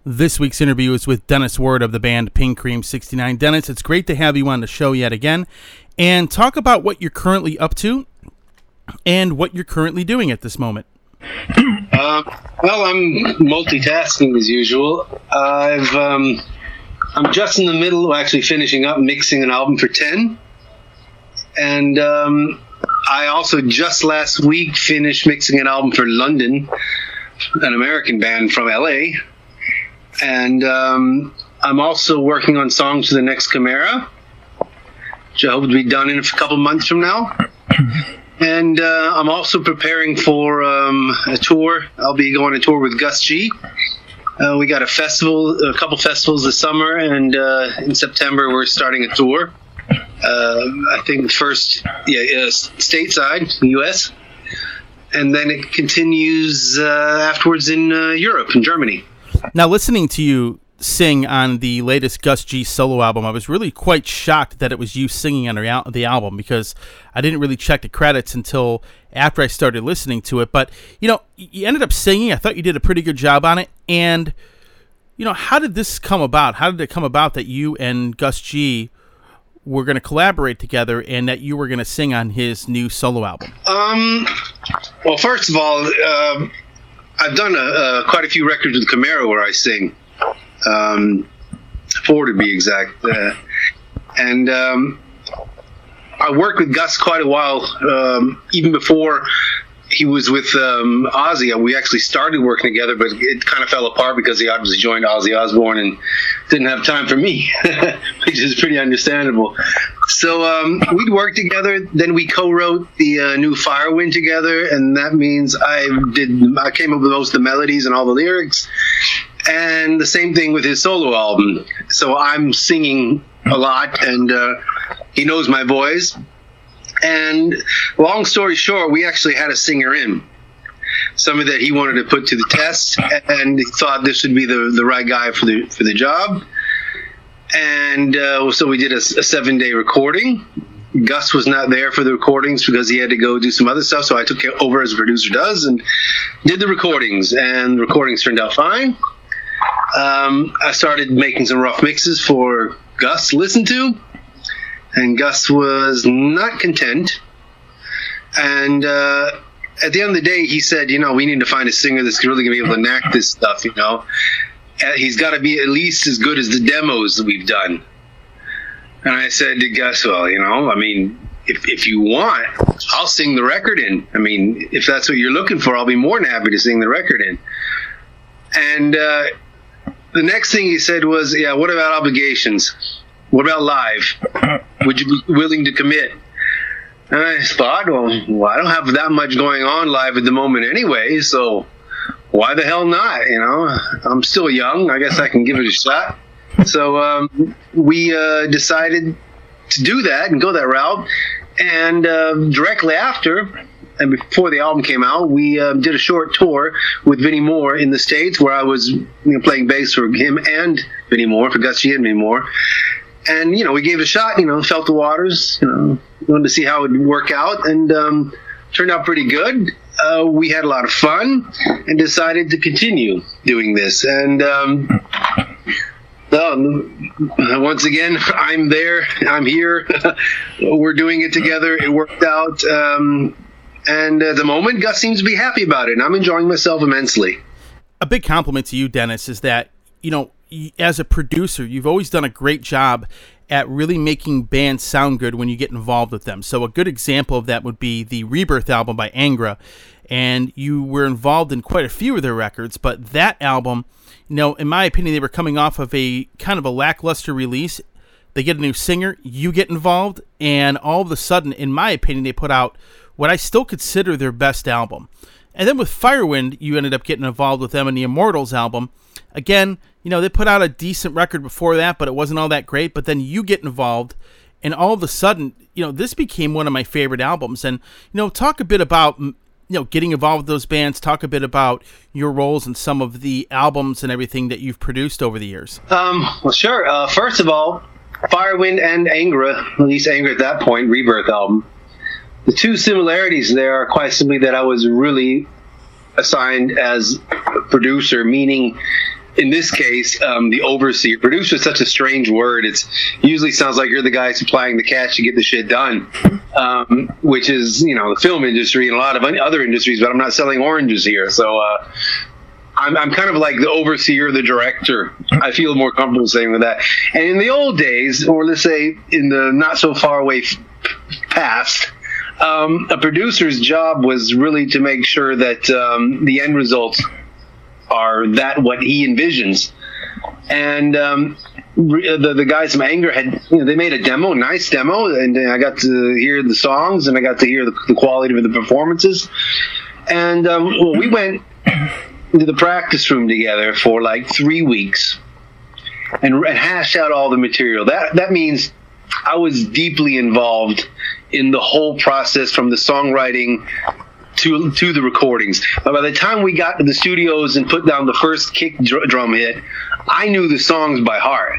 This week's interview is with Dennis Ward of the band Pink Cream 69. Dennis, it's great to have you on the show yet again and talk about what you're currently up to and what you're currently doing at this moment. Well, I'm multitasking as usual. I'm just in the middle of actually finishing up mixing an album for 10. And I also just last week finished mixing an album for London, an American band from LA. And I'm also working on songs for the next Chimera, which I hope to be done in a couple months from now. And I'm also preparing for a tour. I'll be going on a tour with Gus G. We got a couple festivals this summer, and in September we're starting a tour. I think first, stateside, U.S., and then it continues afterwards in Europe, in Germany. Now, listening to you sing on the latest Gus G solo album, I was really quite shocked that it was you singing on the album, because I didn't really check the credits until after I started listening to it. But, you ended up singing. I thought you did a pretty good job on it. And, how did this come about? How did it come about that you and Gus G were going to collaborate together and that you were going to sing on his new solo album? Well, first of all, I've done quite a few records with Chimera where I sing, 4 to be exact. And I worked with Gus quite a while, even before he was with Ozzy. We actually started working together, but it kind of fell apart because he obviously joined Ozzy Osbourne and didn't have time for me, which is pretty understandable. So we'd worked together. Then we co-wrote the new Firewind together, and that means I came up with most of the melodies and all the lyrics. And the same thing with his solo album. So I'm singing a lot, and he knows my voice. And long story short, we actually had a singer in, somebody that he wanted to put to the test, and he thought this would be the right guy for the job. And so we did a 7-day recording. Gus was not there for the recordings because he had to go do some other stuff, so I took over as a producer does and did the recordings, and the recordings turned out fine. I started making some rough mixes for Gus to listen to, and Gus was not content. And at the end of the day, he said, we need to find a singer that's really going to be able to knack this stuff, He's got to be at least as good as the demos that we've done. And I said to Gus, well, if you want, I'll sing the record in. If that's what you're looking for, I'll be more than happy to sing the record in. And the next thing he said was, what about obligations? What about live? Would you be willing to commit? And I thought, well, I don't have that much going on live at the moment anyway, so why the hell not? I'm still young. I guess I can give it a shot. So we decided to do that and go that route. And directly after, and before the album came out, we did a short tour with Vinnie Moore in the States, where I was playing bass for him and Vinnie Moore, for Gus G and Vinnie Moore. And, we gave it a shot, felt the waters, wanted to see how it would work out, and turned out pretty good. We had a lot of fun and decided to continue doing this. And once again, I'm there, I'm here, we're doing it together, it worked out. And at the moment, Gus seems to be happy about it, and I'm enjoying myself immensely. A big compliment to you, Dennis, is that, as a producer, you've always done a great job at really making bands sound good when you get involved with them. So a good example of that would be the Rebirth album by Angra, and you were involved in quite a few of their records, but that album, in my opinion, they were coming off of a kind of a lackluster release. They get a new singer, you get involved, and all of a sudden, in my opinion, they put out what I still consider their best album. And then with Firewind, you ended up getting involved with them in the Immortals album. Again, they put out a decent record before that, but it wasn't all that great. But then you get involved, and all of a sudden, this became one of my favorite albums. And, talk a bit about, getting involved with those bands. Talk a bit about your roles in some of the albums and everything that you've produced over the years. Well, sure. First of all, Firewind and Angra, at least Angra at that point, Rebirth album. The two similarities there are quite simply that I was really assigned as a producer, meaning in this case, the overseer. Producer is such a strange word. It usually sounds like you're the guy supplying the cash to get the shit done, which is, the film industry and a lot of other industries, but I'm not selling oranges here. So I'm kind of like the overseer, the director. I feel more comfortable saying with that. And in the old days, or let's say in the not so far away past, a producer's job was really to make sure that the end results are what he envisions. And the guys from Anger had, they made a nice demo, and I got to hear the songs, and I got to hear the quality of the performances. And we went into the practice room together for like 3 weeks and hashed out all the material. That means I was deeply involved in the whole process, from the songwriting to the recordings. But by the time we got to the studios and put down the first kick drum hit, I knew the songs by heart,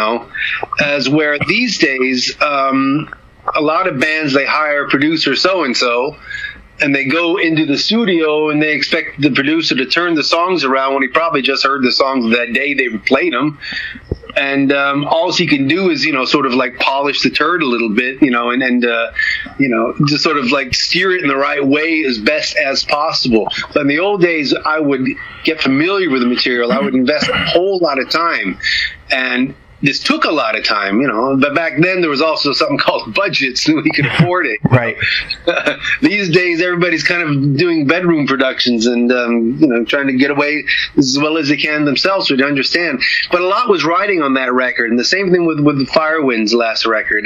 as where these days, a lot of bands, they hire producer so-and-so, and they go into the studio and they expect the producer to turn the songs around when he probably just heard the songs that day they played them. And all he can do is, sort of like polish the turd a little bit, and just sort of like steer it in the right way as best as possible. But in the old days, I would get familiar with the material. I would invest a whole lot of time. And this took a lot of time, but back then there was also something called budgets, so we could afford it. Right. These days, everybody's kind of doing bedroom productions and, trying to get away as well as they can themselves, to understand. But a lot was riding on that record, and the same thing with the Firewind's last record.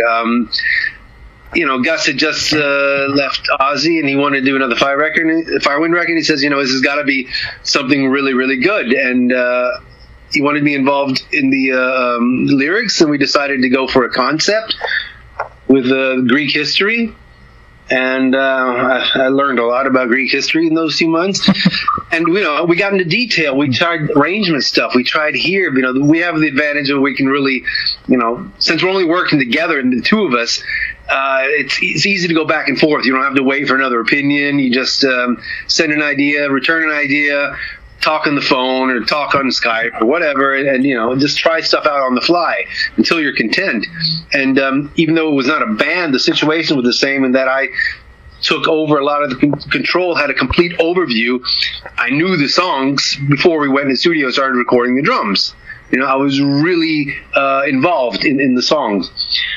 Gus had just left Ozzy, and he wanted to do another Firewind record. He says, this has got to be something really, really good. And he wanted me involved in the lyrics, and we decided to go for a concept with Greek history. And I learned a lot about Greek history in those 2 months. And, we got into detail. We tried arrangement stuff. We tried here. We have the advantage of we can really, since we're only working together, and the two of us, it's easy to go back and forth. You don't have to wait for another opinion. You just send an idea, return an idea, talk on the phone or talk on Skype or whatever, and just try stuff out on the fly until you're content. And even though it was not a band, the situation was the same in that I took over a lot of the control, had a complete overview. I knew the songs before we went in the studio and started recording the drums. I was really involved in the songs.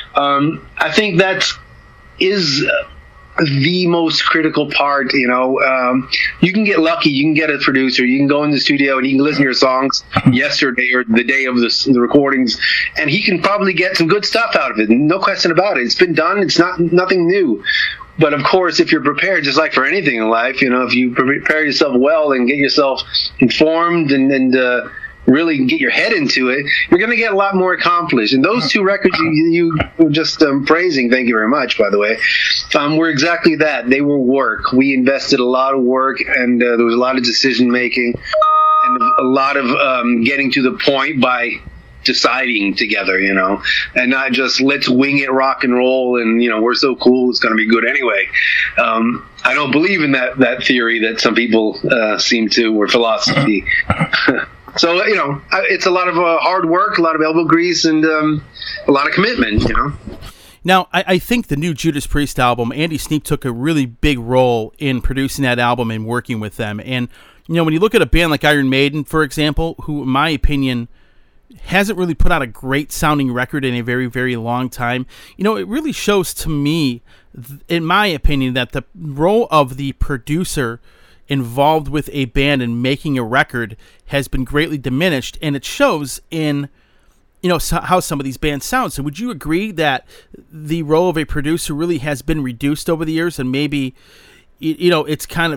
I think that is the most critical part. You can get lucky, you can get a producer, you can go in the studio and he can listen to your songs yesterday or the day of the recordings, and he can probably get some good stuff out of it, no question about it. It's been done, it's nothing new. But of course, if you're prepared, just like for anything in life, if you prepare yourself well and get yourself informed and really get your head into it, you're going to get a lot more accomplished. And those two records you were just praising, thank you very much, by the way, were exactly that. They were work. We invested a lot of work, and there was a lot of decision making and a lot of getting to the point by deciding together, and not just let's wing it, rock and roll, and we're so cool, it's going to be good anyway. I don't believe in that theory that some people seem to, or philosophy. So, it's a lot of hard work, a lot of elbow grease, and a lot of commitment, Now, I think the new Judas Priest album, Andy Sneap took a really big role in producing that album and working with them. And, when you look at a band like Iron Maiden, for example, who, in my opinion, hasn't really put out a great sounding record in a very, very long time, it really shows to me, in my opinion, that the role of the producer involved with a band and making a record has been greatly diminished, and it shows in how some of these bands sound. So would you agree that the role of a producer really has been reduced over the years, and maybe it's kind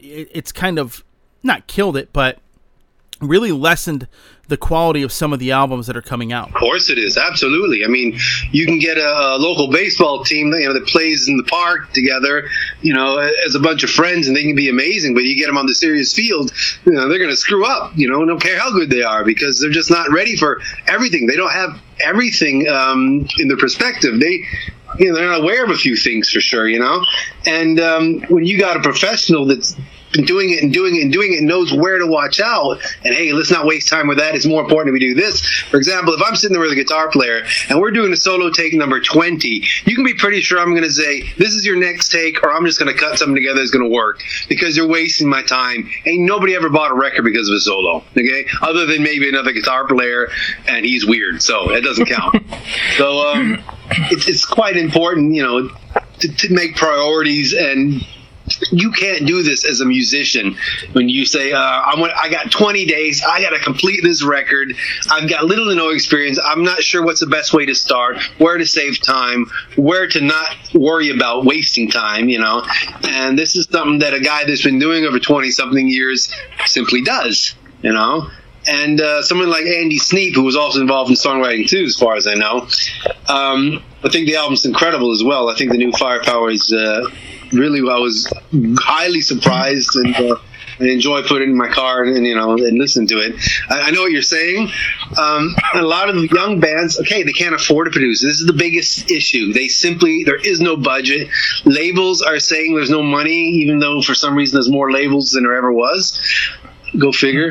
of not killed it, but really lessened the quality of some of the albums that are coming out? Of course it is. Absolutely. I mean, you can get a local baseball team that plays in the park together, as a bunch of friends, and they can be amazing, but you get them on the serious field, they're going to screw up, don't care how good they are, because they're just not ready for everything. They don't have everything in their perspective. They're not aware of a few things for sure, and when you got a professional that's been doing it and doing it and doing it and knows where to watch out. And hey, let's not waste time with that. It's more important that we do this. For example, if I'm sitting there with a guitar player and we're doing a solo take number 20, you can be pretty sure I'm going to say, this is your next take, or I'm just going to cut something together that's going to work, because you're wasting my time. Ain't nobody ever bought a record because of a solo, okay? Other than maybe another guitar player, and he's weird, so it doesn't count. So it's quite important, to make priorities, and you can't do this as a musician when you say, I got 20 days, I got to complete this record, I've got little to no experience, I'm not sure what's the best way to start, where to save time, where to not worry about wasting time, and this is something that a guy that's been doing over 20-something years simply does, And someone like Andy Sneap, who was also involved in songwriting too, as far as I know, I think the album's incredible as well. I think the new Firepower is really, I was highly surprised, and I enjoy putting it in my car and listen to it. I know what you're saying. A lot of the young bands, okay, they can't afford to produce. This is the biggest issue. There is no budget. Labels are saying there's no money, even though for some reason there's more labels than there ever was. Go figure.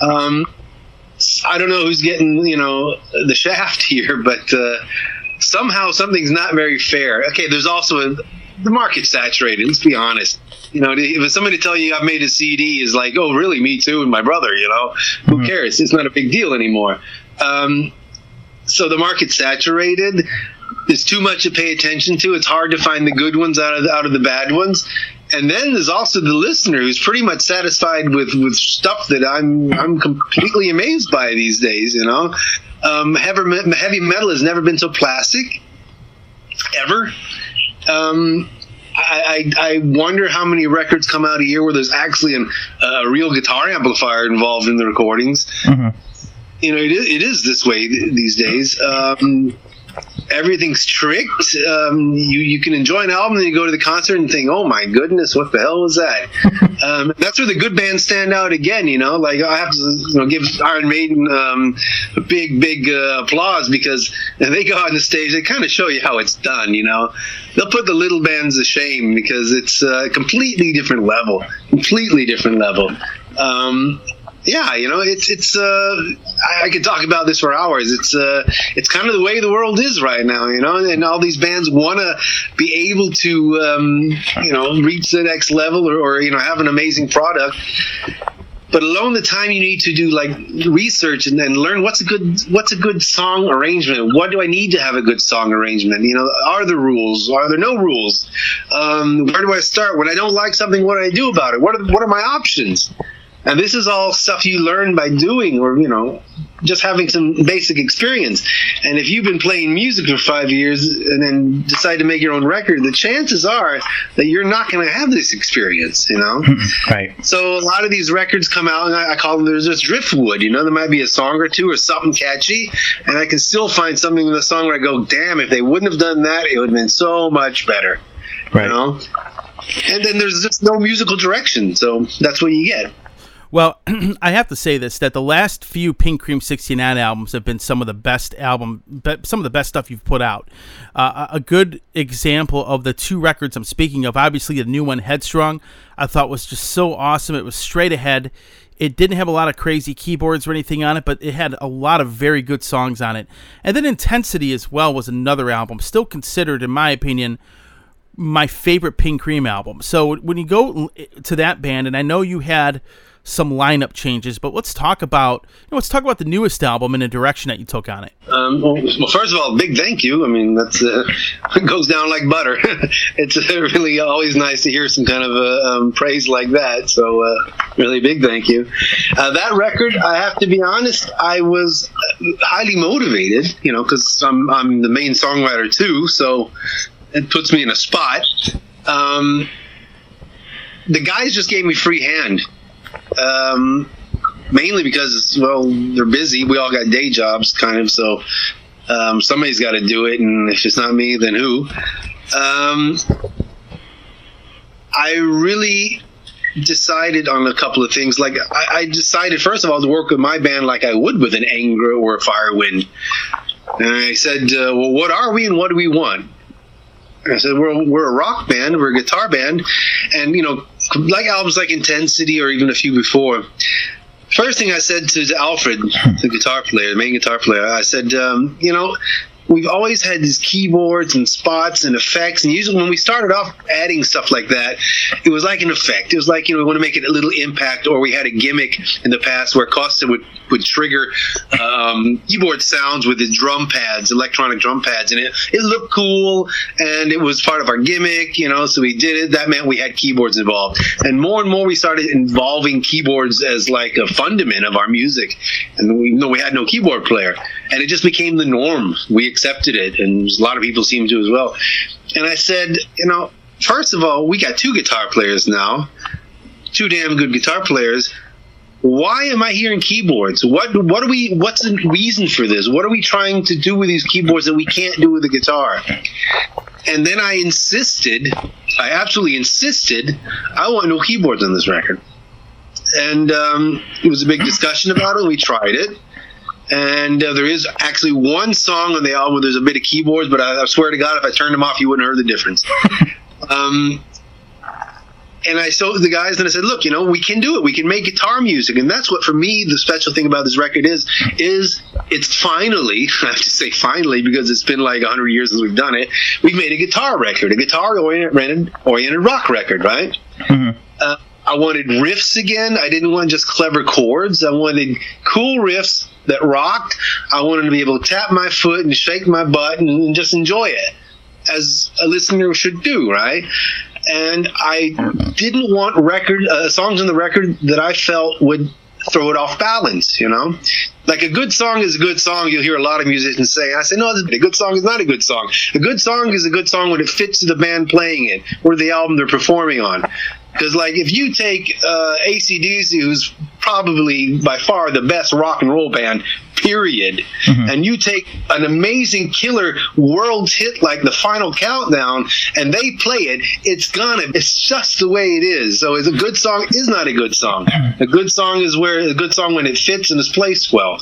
I don't know who's getting, the shaft here, but somehow something's not very fair. Okay, there's also the market's saturated. Let's be honest. If somebody tell you I've made a CD is like, oh, really? Me too, and my brother. Who cares? It's not a big deal anymore. So the market's saturated. There's too much to pay attention to. It's hard to find the good ones out of the bad ones. And then there's also the listener who's pretty much satisfied with stuff that I'm completely amazed by these days. Heavy metal has never been so plastic, ever. I wonder how many records come out a year where there's actually a real guitar amplifier involved in the recordings. Mm-hmm. It is this way these days. Everything's tricked. You can enjoy an album, then you go to the concert and think, oh my goodness, what the hell was that? That's where the good bands stand out again, like I have to give Iron Maiden a big applause, because they go out on the stage, they kind of show you how it's done. They'll put the little bands to shame, because it's a completely different level. Yeah, it's I could talk about this for hours. It's kind of the way the world is right now, and all these bands want to be able to, reach the next level or have an amazing product. But alone the time you need to do like research and learn what's a good song arrangement. What do I need to have a good song arrangement? Are there rules? Are there no rules? Where do I start? When I don't like something, what do I do about it? What are my options? And this is all stuff you learn by doing, or, just having some basic experience. And if you've been playing music for 5 years and then decide to make your own record, the chances are that you're not going to have this experience, Right. So a lot of these records come out, and I call them, there's just driftwood, there might be a song or two or something catchy, and I can still find something in the song where I go, damn, if they wouldn't have done that, it would have been so much better, right. And then there's just no musical direction, so that's what you get. Well, I have to say this, that the last few Pink Cream 69 albums have been some of the best stuff you've put out. A good example of the two records I'm speaking of, obviously the new one, Headstrong, I thought was just so awesome. It was straight ahead. It didn't have a lot of crazy keyboards or anything on it, but it had a lot of very good songs on it. And then Intensity as well was another album, still considered, in my opinion, my favorite Pink Cream album. So when you go to that band, and I know you had some lineup changes, but let's talk about the newest album and the direction that you took on it. Well, first of all, big thank you. I mean, that's it goes down like butter. It's really always nice to hear some kind of praise like that. So really big thank you. That record, I have to be honest, I was highly motivated, because I'm the main songwriter too, so it puts me in a spot. The guys just gave me free hand. Mainly because, they're busy. We all got day jobs, kind of, so somebody's got to do it, and if it's not me, then who? I really decided on a couple of things. Like, I decided, first of all, to work with my band like I would with an Angra or a Firewind. And I said, well, what are we and what do we want? I said, we're a rock band, we're a guitar band, and, like albums like Intensity or even a few before, first thing I said to Alfred, the guitar player, the main guitar player, I said, we've always had these keyboards and spots and effects, and usually when we started off adding stuff like that, it was like an effect. It was like, we want to make it a little impact, or we had a gimmick in the past where Costa would trigger keyboard sounds with his drum pads, electronic drum pads, and it looked cool, and it was part of our gimmick, so we did it. That meant we had keyboards involved. And more we started involving keyboards as like a fundament of our music, and we had no keyboard player. And it just became the norm. We accepted it, and a lot of people seem to as well. And I said, first of all, we got 2 guitar players now, 2 damn good guitar players. Why am I hearing keyboards? What's the reason for this? What are we trying to do with these keyboards that we can't do with the guitar? And then I absolutely insisted, I want no keyboards on this record. And it was a big discussion about it. We tried it. And there is actually one song on the album where there's a bit of keyboards, but I swear to God, if I turned them off, you wouldn't have heard the difference. And I showed the guys, and I said, look, we can do it. We can make guitar music. And that's what, for me, the special thing about this record is it's finally, I have to say finally, because it's been like 100 years since we've done it, we've made a guitar record, a guitar-oriented rock record, right? Mm-hmm. I wanted riffs again. I didn't want just clever chords. I wanted cool riffs that rocked. I wanted to be able to tap my foot and shake my butt and just enjoy it, as a listener should do, right? And I didn't want songs on the record that I felt would throw it off balance, Like a good song is a good song, you'll hear a lot of musicians say. I say, no, a good song is not a good song. A good song is a good song when it fits the band playing it or the album they're performing on. Because, like, if you take AC/DC, who's probably by far the best rock and roll band, period, mm-hmm. and you take an amazing killer world hit like The Final Countdown, and they play it, it's just the way it is. So a good song is not a good song. A good song is a good song when it fits and is placed well.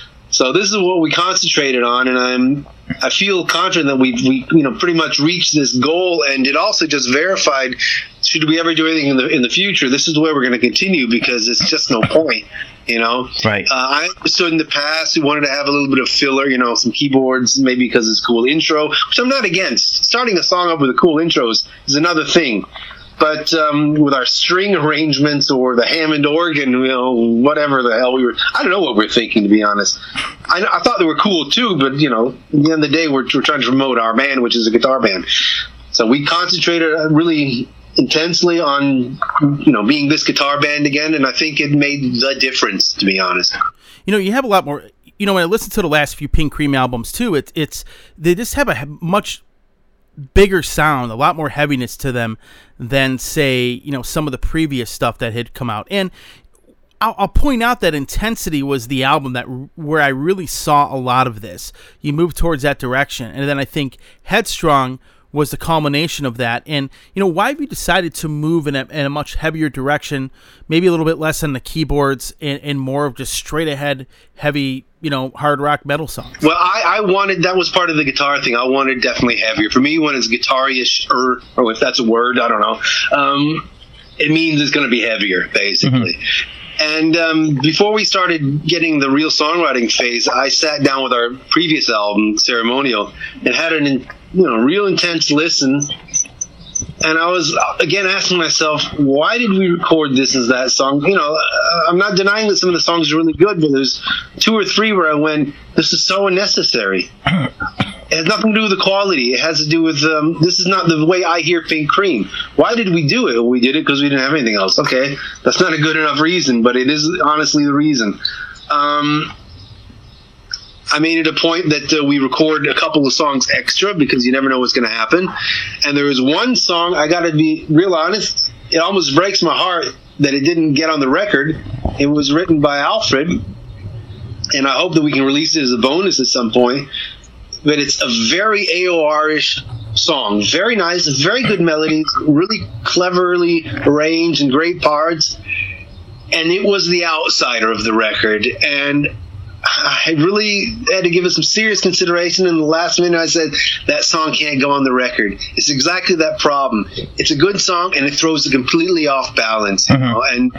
So this is what we concentrated on, and I feel confident that we pretty much reached this goal, and it also just verified, should we ever do anything in the future, this is the way we're going to continue, because it's just no point, Right. I understood in the past we wanted to have a little bit of filler, some keyboards, maybe because it's a cool intro, which I'm not against. Starting a song up with a cool intro is another thing. But with our string arrangements or the Hammond organ, whatever the hell I don't know what we're thinking, to be honest. I thought they were cool too, but, at the end of the day, we're trying to promote our band, which is a guitar band. So we concentrated really intensely on, being this guitar band again, and I think it made the difference, to be honest. You have a lot more, when I listen to the last few Pink Cream albums too, they just have a much bigger sound, a lot more heaviness to them than, say, some of the previous stuff that had come out. And I'll point out that Intensity was the album where I really saw a lot of this. You move towards that direction, and then I think Headstrong was the culmination of that. And why have you decided to move in a much heavier direction, maybe a little bit less on the keyboards and more of just straight ahead heavy, hard rock metal songs? Well, I wanted, that was part of the guitar thing. I wanted definitely heavier. For me, when it's guitar-ish, or if that's a word, I don't know. It means it's going to be heavier, basically. Mm-hmm. And before we started getting the real songwriting phase, I sat down with our previous album, Ceremonial, and had an real intense listen. And I was, again, asking myself, why did we record this as that song? I'm not denying that some of the songs are really good, but there's 2 or 3 where I went, this is so unnecessary. It has nothing to do with the quality. It has to do with, this is not the way I hear Pink Cream. Why did we do it? We did it because we didn't have anything else. Okay, that's not a good enough reason, but it is honestly the reason. I made it a point that we record a couple of songs extra because you never know what's going to happen. And there was one song, I got to be real honest, it almost breaks my heart that it didn't get on the record. It was written by Alfred, and I hope that we can release it as a bonus at some point. But it's a very AOR-ish song. Very nice, very good melodies, really cleverly arranged and great parts. And it was the outsider of the record. And I really had to give it some serious consideration. In the last minute, I said, that song can't go on the record. It's exactly that problem. It's a good song, and it throws it completely off balance. You know? And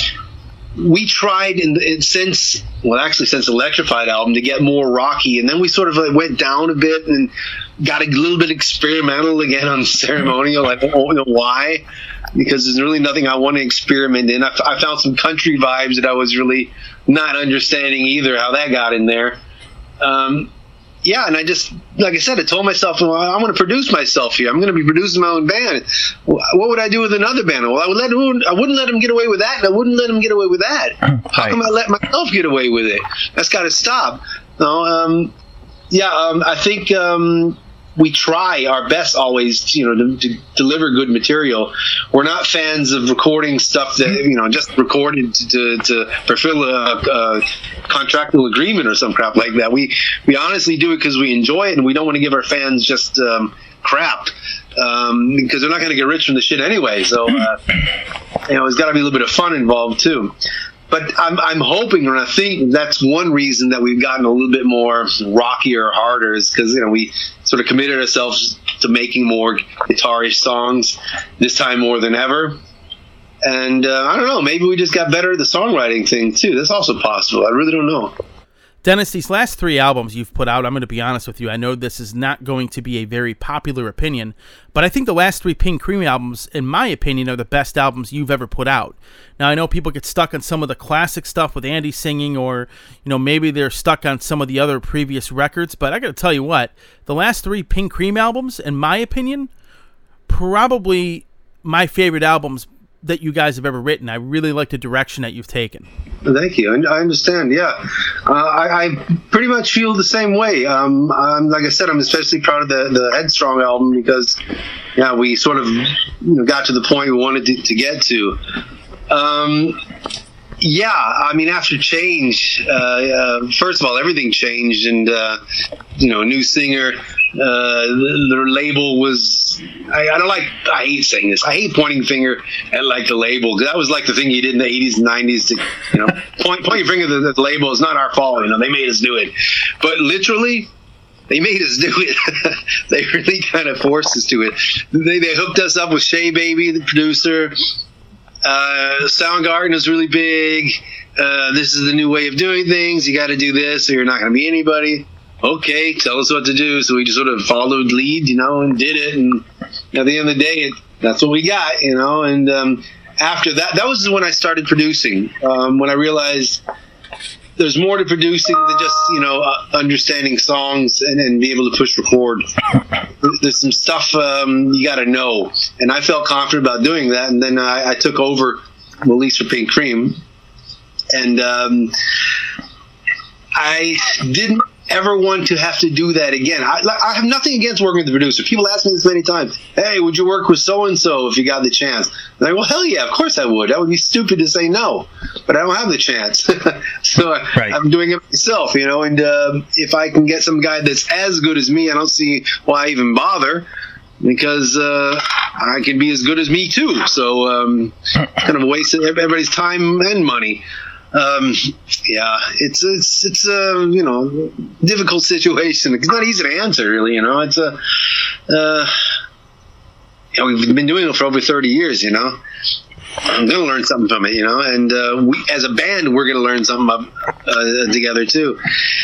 we tried since the Electrified album to get more rocky, and then we sort of went down a bit and got a little bit experimental again on Ceremonial. I don't know why, because there's really nothing I want to experiment in. I found some country vibes that I was really not understanding either, how that got in there. Yeah, and I just, like I said, I told myself, well, I'm going to produce myself here. I'm going to be producing my own band. What would I do with another band? Well, I wouldn't let them get away with that, and I wouldn't let them get away with that. How come I let myself get away with it? That's got to stop. I think we try our best always, to deliver good material. We're not fans of recording stuff that, just recorded to fulfill a contractual agreement or some crap like that. We honestly do it because we enjoy it, and we don't want to give our fans just crap, because they're not going to get rich from the shit anyway. So, there's got to be a little bit of fun involved too. But I'm hoping, and I think that's one reason that we've gotten a little bit more rockier, harder, is because we sort of committed ourselves to making more guitar-ish songs this time more than ever. And I don't know, maybe we just got better at the songwriting thing too. That's also possible. I really don't know. Dennis, these last 3 albums you've put out, I'm going to be honest with you, I know this is not going to be a very popular opinion, but I think the last 3 Pink Cream albums, in my opinion, are the best albums you've ever put out. Now, I know people get stuck on some of the classic stuff with Andy singing, or, maybe they're stuck on some of the other previous records, but I got to tell you what, the last 3 Pink Cream albums, in my opinion, probably my favorite albums that you guys have ever written. I really like the direction that you've taken. Thank you. I understand. Yeah, I pretty much feel the same way. I'm like I said, I'm especially proud of the Headstrong album because, we sort of got to the point we wanted to get to. After Change, first of all, everything changed, and new singer. The label was. I hate saying this. I hate pointing finger at the label, because that was the thing you did in the 80s and 90s to point your finger at the label. It's not our fault. They made us do it, but literally. They made us do it. They really kind of forced us to it. They hooked us up with Shea Baby, the producer. Soundgarden is really big. This is the new way of doing things. You got to do this, or you're not going to be anybody. Okay, tell us what to do. So we just sort of followed lead, and did it. And at the end of the day, that's what we got, And after that was when I started producing. When I realized there's more to producing than just, understanding songs and be able to push record. There's some stuff you got to know. And I felt confident about doing that. And then I took over Release for Pink Cream. And I didn't ever want to have to do that again. I have nothing against working with the producer. People ask me this many times. Hey, would you work with so-and-so if you got the chance? And I'm like, well, hell yeah, of course I would. That would be stupid to say no. But I don't have the chance. So right. I'm doing it myself, And if I can get some guy that's as good as me, I don't see why I even bother. Because I can be as good as me too. So kind of a waste of everybody's time and money. It's a difficult situation. It's not easy to answer, really. It's we've been doing it for over 30 years. I'm gonna learn something from it, and we as a band we're gonna learn something together too.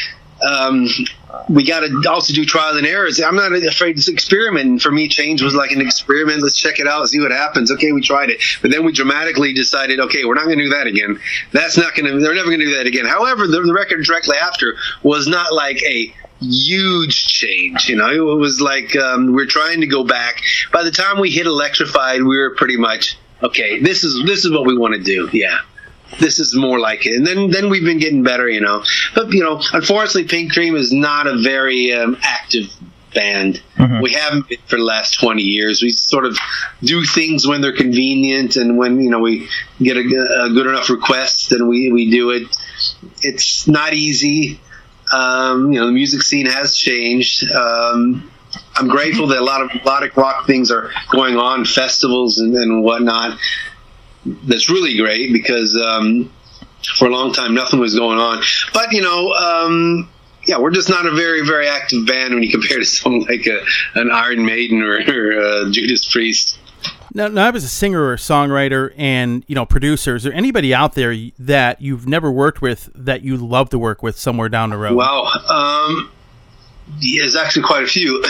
We got to also do trial and errors. I'm not afraid to experiment. And for me, Change was like an experiment. Let's check it out, see what happens. Okay, we tried it. But then we dramatically decided, okay, we're not going to do that again. They're never going to do that again. However, the record directly after was not like a huge change. It was like we're trying to go back. By the time we hit Electrified, we were pretty much, okay, this is what we want to do. Yeah. This is more like it. And then we've been getting better, But, unfortunately, Pink Cream is not a very active band. Mm-hmm. We haven't been for the last 20 years. We sort of do things when they're convenient, and when, we get a good enough request, then we do it. It's not easy. The music scene has changed. I'm grateful that a lot of melodic rock things are going on, festivals and whatnot. That's really great because for a long time, nothing was going on. But, yeah, we're just not a very, very active band when you compare to someone like an Iron Maiden or Judas Priest. Now, I was a singer or a songwriter and, producer. Is there anybody out there that you've never worked with that you'd love to work with somewhere down the road? Wow. There's actually quite a few.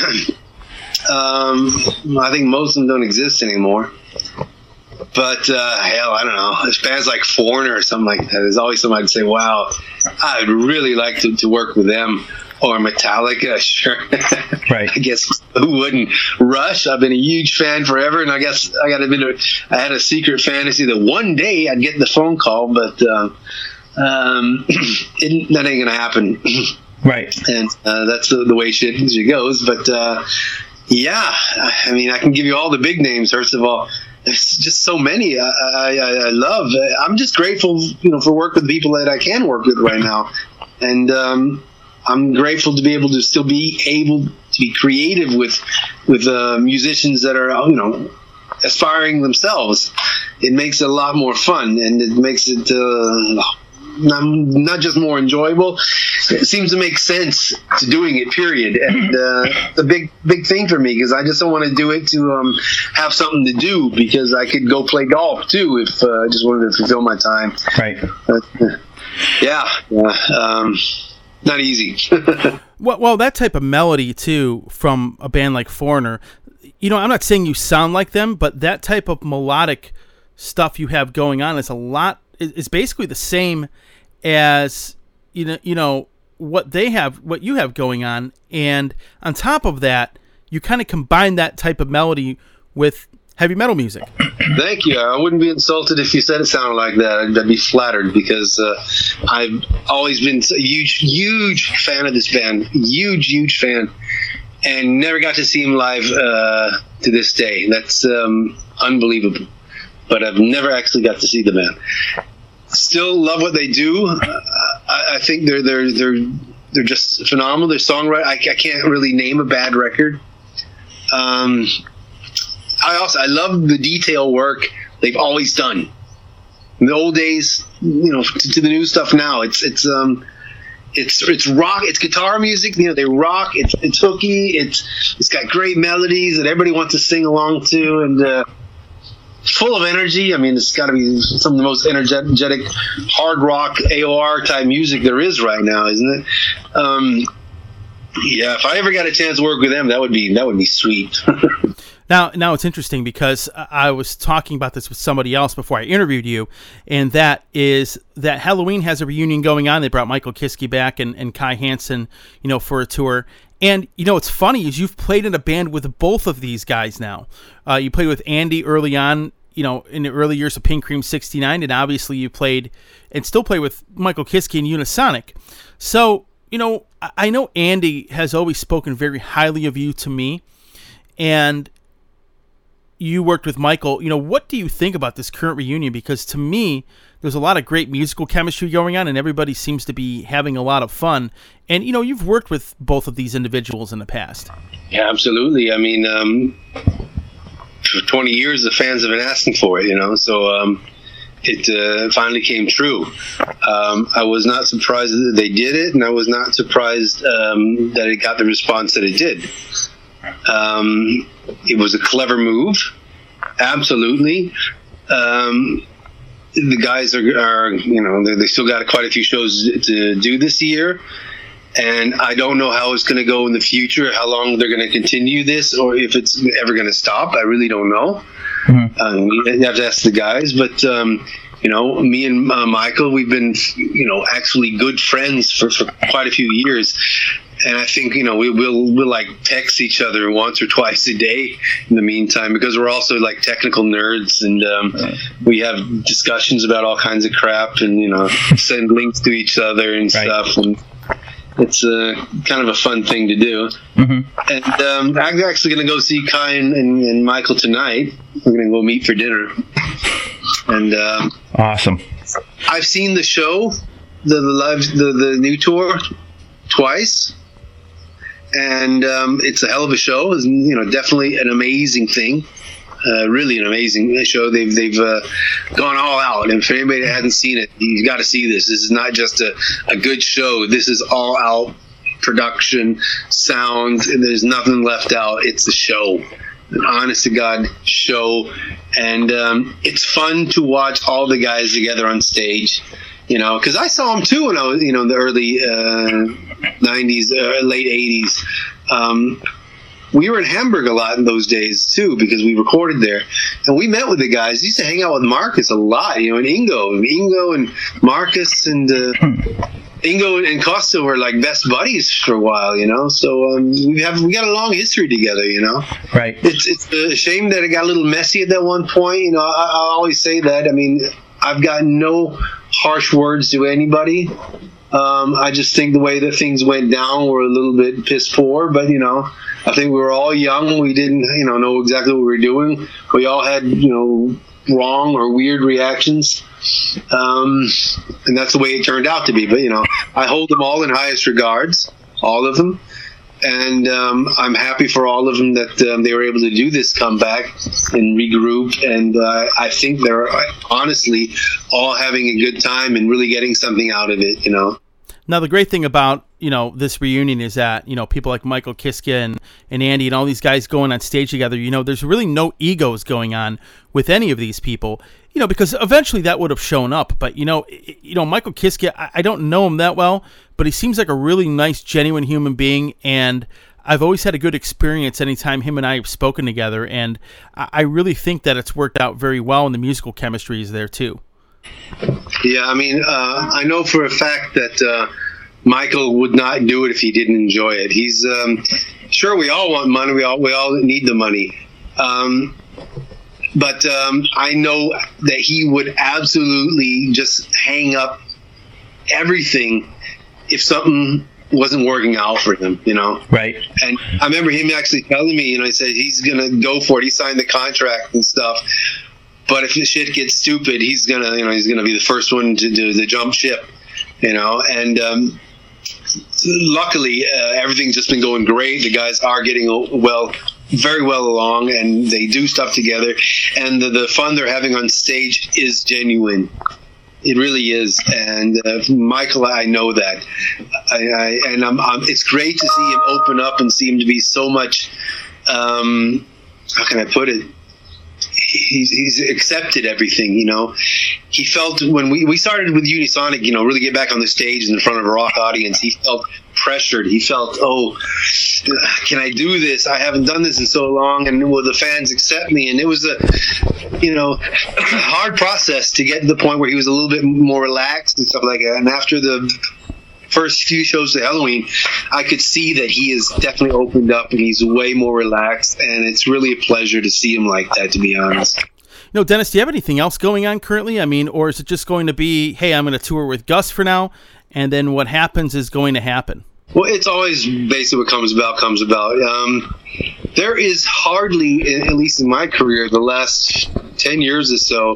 I think most of them don't exist anymore. But, hell, I don't know. There's bands like Foreigner or something like that. There's always somebody to say, wow, I'd really like to work with them. Or Metallica, sure. Right. I guess who wouldn't? Rush, I've been a huge fan forever, and I guess I got to admit, I had a secret fantasy that one day I'd get the phone call, but that ain't going to happen. Right. And that's the way shit goes. But, yeah, I mean, I can give you all the big names. First of all, there's just so many I love. I'm just grateful, for work with people that I can work with right now. And I'm grateful to be able to still be able to be creative with musicians that are, aspiring themselves. It makes it a lot more fun, and it makes it not just more enjoyable. It seems to make sense to doing it, period. And it's a big thing for me, because I just don't want to do it to have something to do, because I could go play golf too if I just wanted to fulfill my time. Right. Not easy. Well, that type of melody too from a band like Foreigner, I'm not saying you sound like them, but that type of melodic stuff you have going on is basically the same as what you have going on, and on top of that, you kind of combine that type of melody with heavy metal music. Thank you. I wouldn't be insulted if you said it sounded like that. I'd be flattered, because I've always been a huge fan of this band. Huge fan. And never got to see him live to this day. That's unbelievable. But I've never actually got to see the band. Still love what they do. I think they're just phenomenal. Their songwriting, I can't really name a bad record. I love the detail work they've always done. In the old days, to the new stuff now, it's rock, it's guitar music. They rock. It's hooky. It's got great melodies that everybody wants to sing along to, and full of energy. I mean, it's got to be some of the most energetic hard rock AOR type music there is right now, isn't it? Yeah, if I ever got a chance to work with them, that would be sweet. Now it's interesting, because I was talking about this with somebody else before I interviewed you, and that is that Helloween has a reunion going on. They brought Michael Kiske back and Kai Hansen, for a tour. And, what's funny is you've played in a band with both of these guys now. You played with Andy early on, in the early years of Pink Cream 69, and obviously you played and still play with Michael Kiske in Unisonic. So, I know Andy has always spoken very highly of you to me, and you worked with Michael. What do you think about this current reunion? Because to me, there's a lot of great musical chemistry going on, and everybody seems to be having a lot of fun. And, you've worked with both of these individuals in the past. Yeah, absolutely. I mean, for 20 years, the fans have been asking for it, so it finally came true. I was not surprised that they did it, and I was not surprised that it got the response that it did. It was a clever move, absolutely. The guys are they still got quite a few shows to do this year, and I don't know how it's going to go in the future, how long they're going to continue this, or if it's ever going to stop. I really don't know. Mm-hmm. You have to ask the guys, but me and Michael, we've been actually good friends for quite a few years. And I think, we'll like text each other once or twice a day in the meantime, because we're also like technical nerds, and we have discussions about all kinds of crap, and, send links to each other and stuff. And it's kind of a fun thing to do. Mm-hmm. And I'm actually going to go see Kai and Michael tonight. We're going to go meet for dinner. And awesome. I've seen the show, the new tour, twice. And it's a hell of a show. It's, definitely an amazing thing. Really an amazing show. They've gone all out, and for anybody that hasn't seen it, you've got to see this. This is not just a good show. This is all out production, sound, and there's nothing left out. It's a show, an honest to God show, and it's fun to watch all the guys together on stage. Because I saw them too when I was, in the early 90s, late 80s. We were in Hamburg a lot in those days too, because we recorded there, and we met with the guys. We used to hang out with Marcus a lot, and Ingo and Marcus and Ingo and Costa were like best buddies for a while, So we got a long history together, Right. It's a shame that it got a little messy at that one point. I always say that. I mean, I've got no harsh words to anybody. I just think the way that things went down were a little bit piss poor, but I think we were all young. We didn't, know exactly what we were doing. We all had, wrong or weird reactions. And that's the way it turned out to be. But, I hold them all in highest regards, all of them. And I'm happy for all of them that they were able to do this comeback and regroup. And I think they're honestly all having a good time and really getting something out of it, Now, the great thing about, this reunion is that, people like Michael Kiske and Andy and all these guys going on stage together, there's really no egos going on with any of these people, because eventually that would have shown up. But, Michael Kiske, I don't know him that well, but he seems like a really nice, genuine human being. And I've always had a good experience anytime him and I have spoken together. And I really think that it's worked out very well, and the musical chemistry is there too. Yeah, I mean, I know for a fact that Michael would not do it if he didn't enjoy it. He's sure, we all want money. We all need the money. But I know that he would absolutely just hang up everything if something wasn't working out for him, Right. And I remember him actually telling me, he said he's going to go for it. He signed the contract and stuff. But if the shit gets stupid, he's gonna be the first one to do the jump ship, And luckily, everything's just been going great. The guys are getting very well along, and they do stuff together. And the fun they're having on stage is genuine. It really is. And Michael, I know that. It's great to see him open up and see him to be so much. How can I put it? He's accepted everything, He felt when we started with Unisonic, really get back on the stage in front of a rock audience, he felt pressured. He felt, can I do this? I haven't done this in so long, and will the fans accept me? And it was a hard process to get to the point where he was a little bit more relaxed and stuff like that. And after the first few shows of Halloween, I could see that he is definitely opened up and he's way more relaxed, and it's really a pleasure to see him like that, to be honest. Dennis, do you have anything else going on currently? I mean, or is it just going to be, hey, I'm going to tour with Gus for now, and then what happens is going to happen? Well, it's always basically what comes about. There is hardly, at least in my career, the last 10 years or so,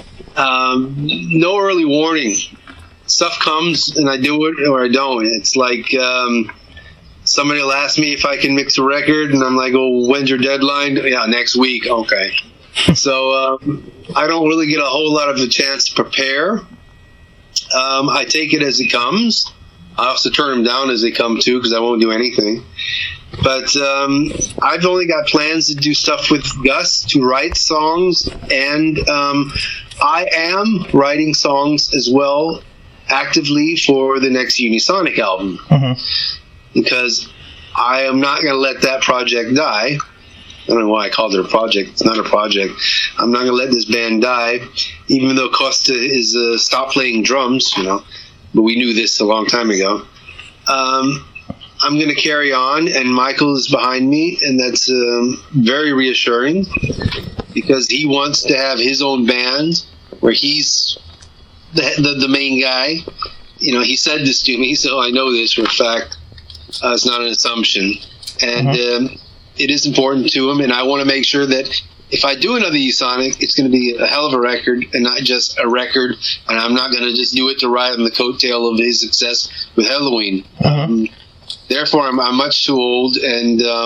no early warning. Stuff comes and I do it or I don't. It's like somebody will ask me if I can mix a record, and I'm like, oh, when's your deadline? Yeah, next week. Okay. So I don't really get a whole lot of a chance to prepare. I take it as it comes. I also turn them down as they come too, because I won't do anything. But I've only got plans to do stuff with Gus, to write songs, and I am writing songs as well, actively, for the next Unisonic album. Because I am not going to let that project die. I don't know why I called it a project. It's not a project. I'm not going to let this band die, even though Costa is stopped playing drums, but we knew this a long time ago. I'm going to carry on, and Michael is behind me, and that's very reassuring, because he wants to have his own band where he's the main guy. He said this to me. He said, I know this for a fact. It's not an assumption. And it is important to him, and I want to make sure that if I do another Unisonic, it's going to be a hell of a record, and not just a record, and I'm not going to just do it to ride on the coattail of his success with Halloween. Therefore, I'm much too old, and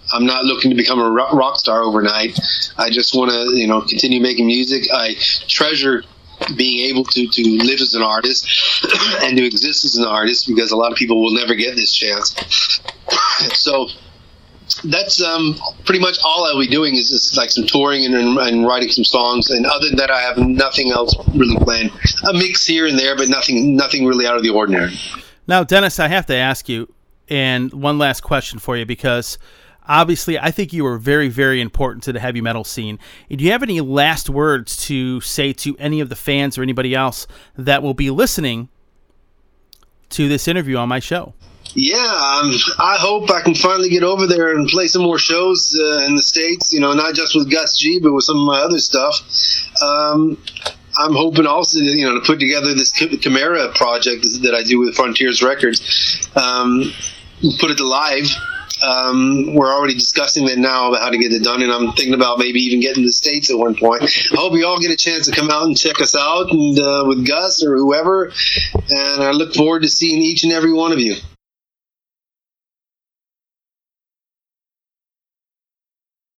I'm not looking to become a rock star overnight. I just want to, continue making music. I treasure being able to live as an artist and to exist as an artist, because a lot of people will never get this chance. So that's pretty much all I'll be doing, is just like some touring and writing some songs. And other than that, I have nothing else really planned. A mix here and there, but nothing really out of the ordinary. Now, Dennis, I have to ask you, and one last question for you, because obviously I think you are very, very important to the heavy metal scene. Do you have any last words to say to any of the fans or anybody else that will be listening to this interview on my show? Yeah, I hope I can finally get over there and play some more shows in the States, not just with Gus G, but with some of my other stuff. I'm hoping also, to put together this Chimera project that I do with Frontiers Records, put it to live. We're already discussing that now about how to get it done, and I'm thinking about maybe even getting to the States at one point. I hope you all get a chance to come out and check us out, and with Gus or whoever, and I look forward to seeing each and every one of you.